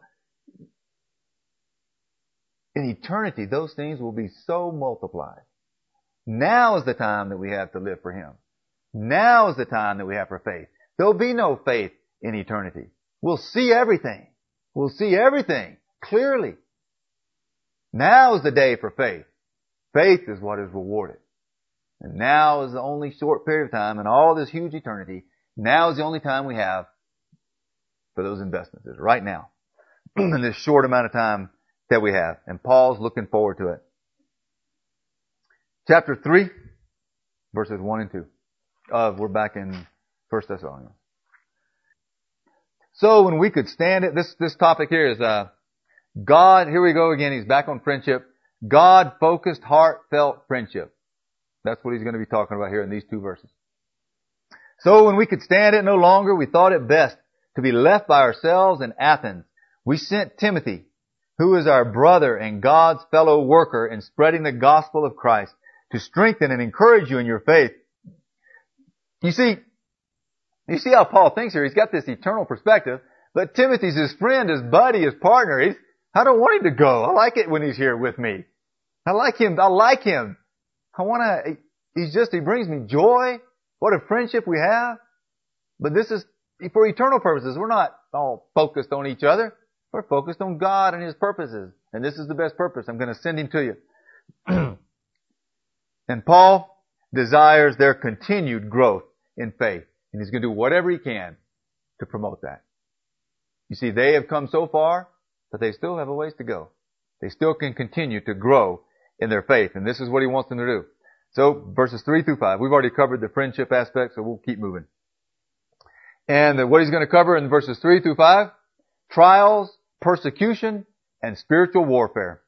In eternity, those things will be so multiplied. Now is the time that we have to live for Him. Now is the time that we have for faith. There'll be no faith in eternity. We'll see everything. We'll see everything clearly. Now is the day for faith. Faith is what is rewarded. And now is the only short period of time in all this huge eternity. Now is the only time we have for those investments. Is right now. In this short amount of time that we have. And Paul's looking forward to it. Chapter three, verses one and two. Uh, we're back in First Thessalonians. So when we could stand it, this, this topic here is, uh, God, here we go again, he's back on friendship. God-focused, heartfelt friendship. That's what he's going to be talking about here in these two verses. So when we could stand it no longer, we thought it best to be left by ourselves in Athens. We sent Timothy, who is our brother and God's fellow worker in spreading the gospel of Christ, to strengthen and encourage you in your faith. You see, you see how Paul thinks here. He's got this eternal perspective, but Timothy's his friend, his buddy, his partner. He's, I don't want him to go. I like it when he's here with me. I like him. I like him. I want to, he's just, he brings me joy. What a friendship we have. But this is for eternal purposes. We're not all focused on each other. We're focused on God and His purposes. And this is the best purpose. I'm going to send him to you. And Paul desires their continued growth in faith. And he's going to do whatever he can to promote that. You see, they have come so far, but they still have a ways to go. They still can continue to grow in their faith. And this is what he wants them to do. So, verses three through five. We've already covered the friendship aspect, so we'll keep moving. And what he's going to cover in verses three through five, trials, persecution, and spiritual warfare.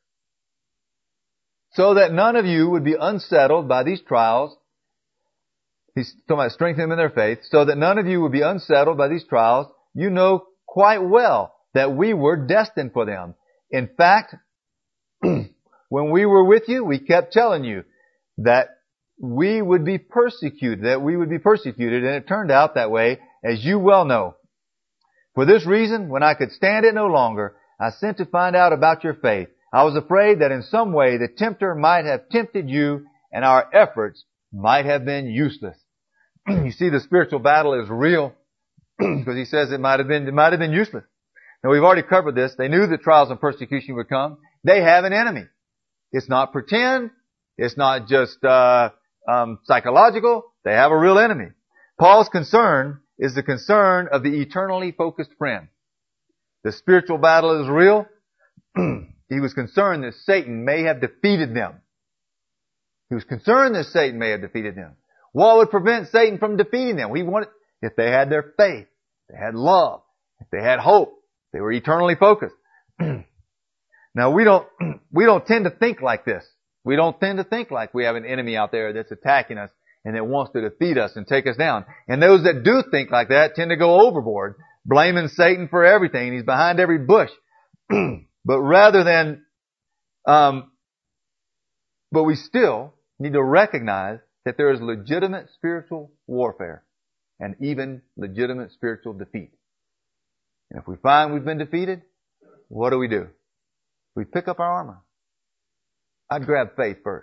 So that none of you would be unsettled by these trials. He's talking about strengthening them in their faith. So that none of you would be unsettled by these trials. You know quite well that we were destined for them. In fact, when we were with you, we kept telling you that we would be persecuted, that we would be persecuted, and it turned out that way, as you well know. For this reason, when I could stand it no longer, I sent to find out about your faith. I was afraid that in some way the tempter might have tempted you and our efforts might have been useless. You see, the spiritual battle is real because he says it might have been, it might have been useless. Now we've already covered this. They knew that trials and persecution would come. They have an enemy. It's not pretend. It's not just, uh, um, psychological. They have a real enemy. Paul's concern is the concern of the eternally focused friend. The spiritual battle is real. He was concerned that Satan may have defeated them. He was concerned that Satan may have defeated them. What would prevent Satan from defeating them? He wanted, if they had their faith, if they had love, if they had hope, they were eternally focused. Now we don't, we don't tend to think like this. We don't tend to think like we have an enemy out there that's attacking us and that wants to defeat us and take us down. And those that do think like that tend to go overboard, blaming Satan for everything. He's behind every bush. But rather than, um, but we still need to recognize that there is legitimate spiritual warfare and even legitimate spiritual defeat. And if we find we've been defeated, what do we do? We pick up our armor. I'd grab faith first.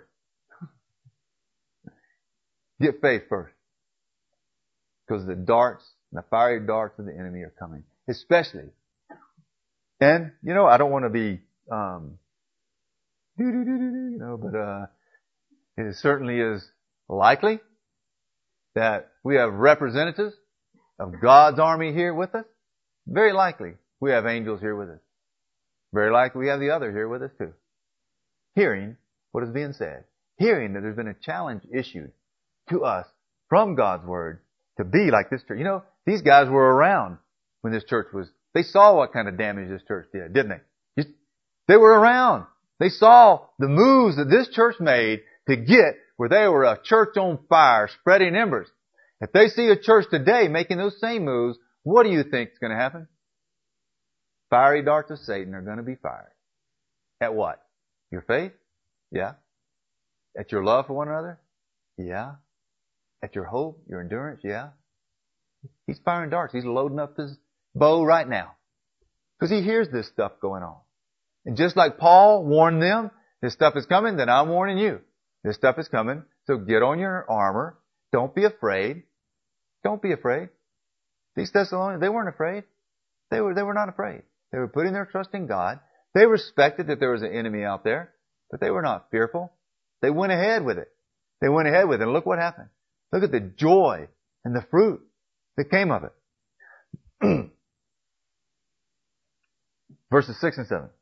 Get faith first. Because the darts, the fiery darts of the enemy are coming. Especially. And, you know, I don't want to be, um, you know, but, uh, it certainly is likely that we have representatives of God's army here with us. Very likely we have angels here with us. Very likely we have the other here with us too. Hearing what is being said. Hearing that there's been a challenge issued to us from God's Word to be like this church. You know, these guys were around when this church was, they saw what kind of damage this church did, didn't they? They were around. They saw the moves that this church made to get where they were a church on fire, spreading embers. If they see a church today making those same moves, what do you think is going to happen? Fiery darts of Satan are going to be fired. At what? Your faith? Yeah. At your love for one another? Yeah. At your hope, your endurance? Yeah. He's firing darts. He's loading up his bow right now. Because he hears this stuff going on. And just like Paul warned them, this stuff is coming, then I'm warning you. This stuff is coming. So get on your armor. Don't be afraid. Don't be afraid. These Thessalonians, they weren't afraid. They were, they were not afraid. They were putting their trust in God. They respected that there was an enemy out there, but they were not fearful. They went ahead with it. They went ahead with it. And look what happened. Look at the joy and the fruit that came of it. Verses six and seven.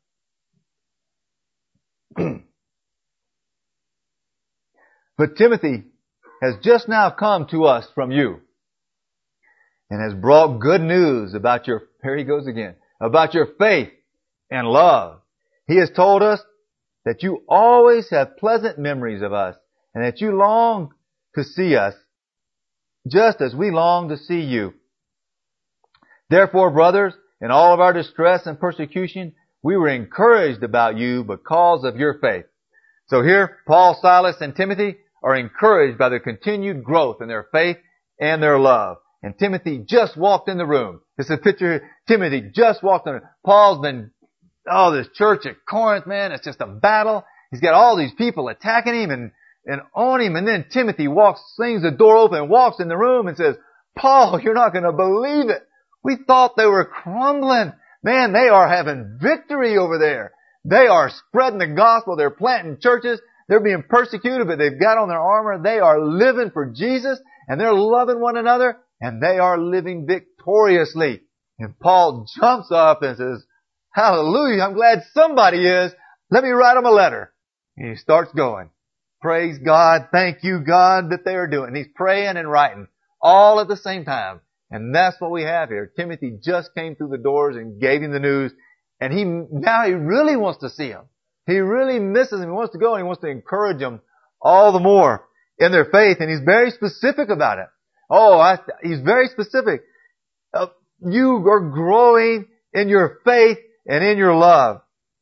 But Timothy has just now come to us from you and has brought good news about your, here he goes again, about your faith and love. He has told us that you always have pleasant memories of us and that you long to see us just as we long to see you. Therefore, brothers, in all of our distress and persecution, we were encouraged about you because of your faith. So here, Paul, Silas, and Timothy are encouraged by the continued growth in their faith and their love. And Timothy just walked in the room. It's a picture. Timothy just walked in. Paul's been, oh, this church at Corinth, man, it's just a battle. He's got all these people attacking him and, and on him. And then Timothy walks, slings the door open and walks in the room and says, Paul, you're not going to believe it. We thought they were crumbling. Man, they are having victory over there. They are spreading the gospel. They're planting churches. They're being persecuted, but they've got on their armor. They are living for Jesus, and they're loving one another, and they are living victoriously. And Paul jumps up and says, hallelujah, I'm glad somebody is. Let me write them a letter. And he starts going. Praise God. Thank you, God, that they are doing. And he's praying and writing all at the same time. And that's what we have here. Timothy just came through the doors and gave him the news. And he, now he really wants to see him. He really misses him. He wants to go and he wants to encourage them all the more in their faith. And he's very specific about it. Oh, I, he's very specific. Uh, you are growing in your faith and in your love.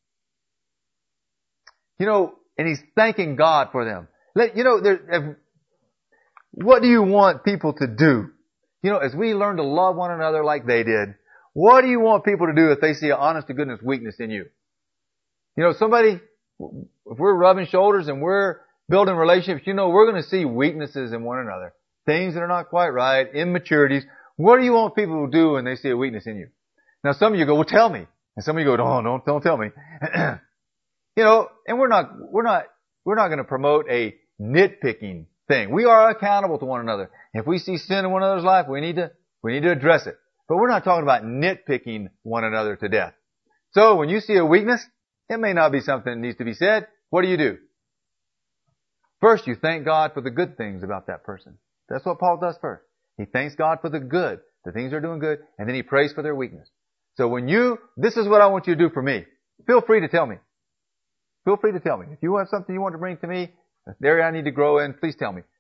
You know, and he's thanking God for them. Let, you know, there, what do you want people to do? You know, as we learn to love one another like they did, what do you want people to do if they see an honest to goodness weakness in you? You know, somebody, if we're rubbing shoulders and we're building relationships, you know, we're going to see weaknesses in one another. Things that are not quite right, immaturities. What do you want people to do when they see a weakness in you? Now some of you go, well, tell me. And some of you go, no, don't, don't tell me. You know, and we're not, we're not, we're not going to promote a nitpicking thing. We are accountable to one another. If we see sin in one another's life, we need to, we need to address it. But we're not talking about nitpicking one another to death. So when you see a weakness, it may not be something that needs to be said. What do you do? First, you thank God for the good things about that person. That's what Paul does first. He thanks God for the good, the things they're doing good, and then he prays for their weakness. So when you, this is what I want you to do for me. Feel free to tell me. Feel free to tell me. If you have something you want to bring to me, an area I need to grow in, please tell me.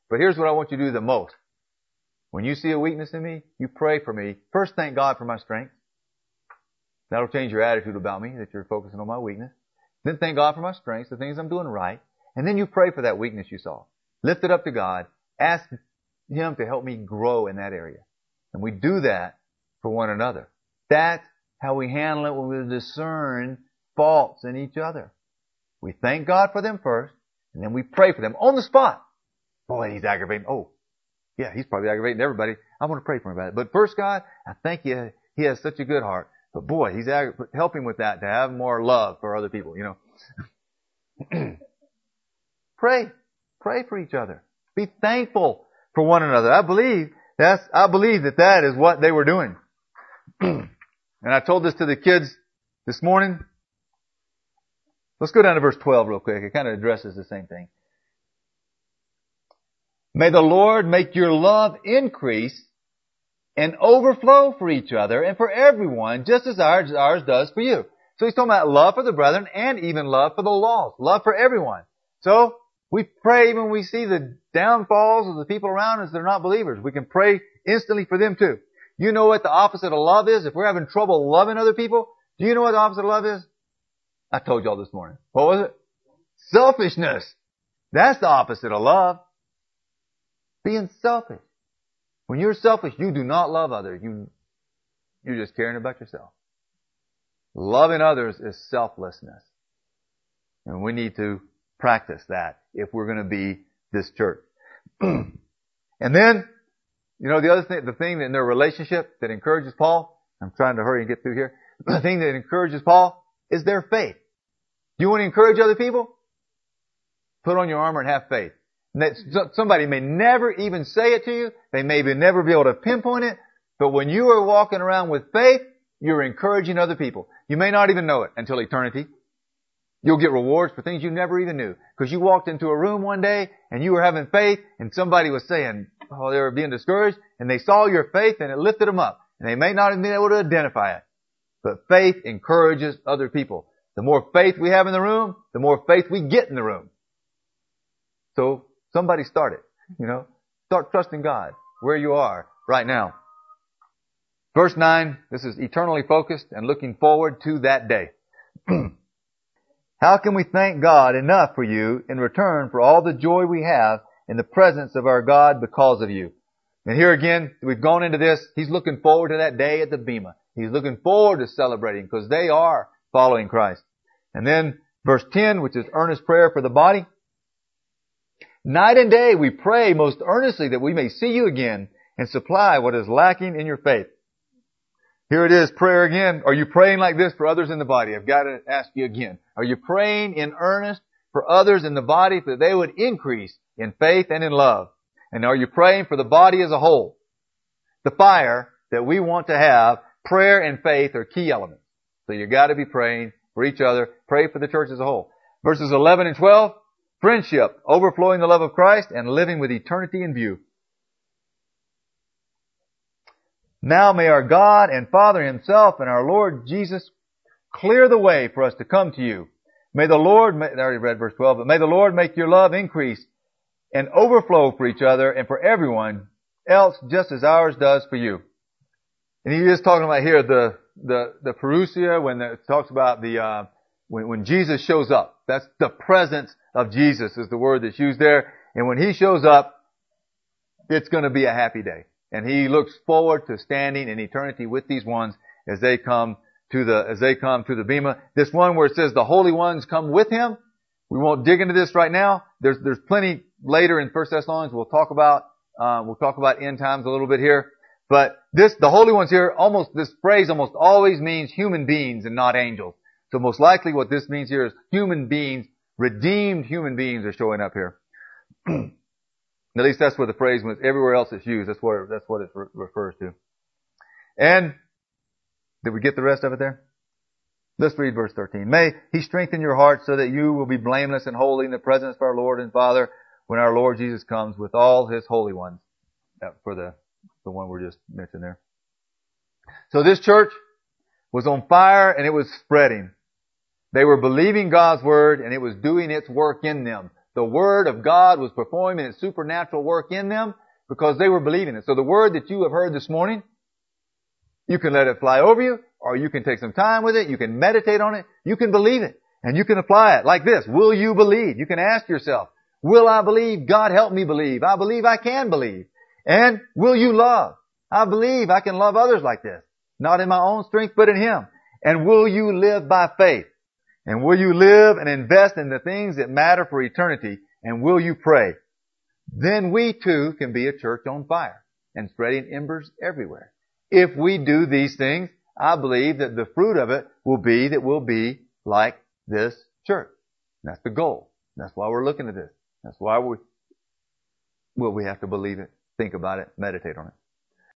But here's what I want you to do the most. When you see a weakness in me, you pray for me. First, thank God for my strength. That'll change your attitude about me, that you're focusing on my weakness. Then thank God for my strengths, the things I'm doing right. And then you pray for that weakness you saw. Lift it up to God. Ask Him to help me grow in that area. And we do that for one another. That's how we handle it when we discern faults in each other. We thank God for them first, and then we pray for them on the spot. Boy, he's aggravating. Oh, yeah, he's probably aggravating everybody. I want to pray for him about it. But first, God, I thank you. He has such a good heart. But boy, he's aggra- help him with that to have more love for other people, you know. Pray. Pray for each other. Be thankful for one another. I believe that's, I believe that that is what they were doing. And I told this to the kids this morning. Let's go down to verse twelve real quick. It kind of addresses the same thing. May the Lord make your love increase and overflow for each other and for everyone, just as ours, ours does for you. So he's talking about love for the brethren and even love for the lost. Love for everyone. So we pray even when we see the downfalls of the people around us that are not believers. We can pray instantly for them too. You know what the opposite of love is? If we're having trouble loving other people, do you know what the opposite of love is? I told y'all this morning. What was it? Selfishness. That's the opposite of love. Being selfish. When you're selfish, you do not love others. You, you're just caring about yourself. Loving others is selflessness. And we need to practice that if we're going to be this church. And then, you know, the other thing, the thing in their relationship that encourages Paul, I'm trying to hurry and get through here. The thing that encourages Paul is their faith. Do you want to encourage other people? Put on your armor and have faith. Somebody may never even say it to you. They may never be able to pinpoint it. But when you are walking around with faith, you're encouraging other people. You may not even know it until eternity. You'll get rewards for things you never even knew. Because you walked into a room one day and you were having faith and somebody was saying, oh, they were being discouraged, and they saw your faith and it lifted them up. And they may not have been able to identify it. But faith encourages other people. The more faith we have in the room, the more faith we get in the room. So, somebody start it, you know. Start trusting God where you are right now. Verse nine, this is eternally focused and looking forward to that day. How can we thank God enough for you in return for all the joy we have in the presence of our God because of you? And here again, we've gone into this. He's looking forward to that day at the Bema. He's looking forward to celebrating because they are following Christ. And then verse ten, which is earnest prayer for the body. Night and day we pray most earnestly that we may see you again and supply what is lacking in your faith. Here it is, prayer again. Are you praying like this for others in the body? I've got to ask you again. Are you praying in earnest for others in the body that they would increase in faith and in love? And are you praying for the body as a whole? The fire that we want to have, prayer and faith are key elements. So you got to be praying for each other. Pray for the church as a whole. Verses eleven and twelve. Friendship, overflowing the love of Christ, and living with eternity in view. Now may our God and Father Himself and our Lord Jesus clear the way for us to come to you. May the Lord, I already read verse twelve, but may the Lord make your love increase and overflow for each other and for everyone else just as ours does for you. And he is talking about here the, the, the parousia when it talks about the, uh, when, when Jesus shows up. That's the presence of Jesus is the word that's used there. And when He shows up, it's going to be a happy day. And He looks forward to standing in eternity with these ones as they come to the, as they come to the Bema. This one where it says the holy ones come with Him. We won't dig into this right now. There's, there's plenty later in First Thessalonians we'll talk about, uh, we'll talk about end times a little bit here. But this, the holy ones here, almost, this phrase almost always means human beings and not angels. So most likely what this means here is human beings. Redeemed human beings are showing up here. At least that's what the phrase was. Everywhere else it's used, that's what, that's what it re- refers to. And, did we get the rest of it there? Let's read verse thirteen. May He strengthen your hearts so that you will be blameless and holy in the presence of our Lord and Father when our Lord Jesus comes with all His holy ones. For the, the one we're just mentioning there. So this church was on fire and it was spreading. They were believing God's Word and it was doing its work in them. The Word of God was performing its supernatural work in them because they were believing it. So the Word that you have heard this morning, you can let it fly over you, or you can take some time with it, you can meditate on it, you can believe it, and you can apply it like this. Will you believe? You can ask yourself, will I believe? God help me believe. I believe I can believe. And will you love? I believe I can love others like this. Not in my own strength, but in Him. And will you live by faith? And will you live and invest in the things that matter for eternity? And will you pray? Then we too can be a church on fire and spreading embers everywhere. If we do these things, I believe that the fruit of it will be that we'll be like this church. That's the goal. That's why we're looking at this. That's why we, well, we have to believe it, think about it, meditate on it.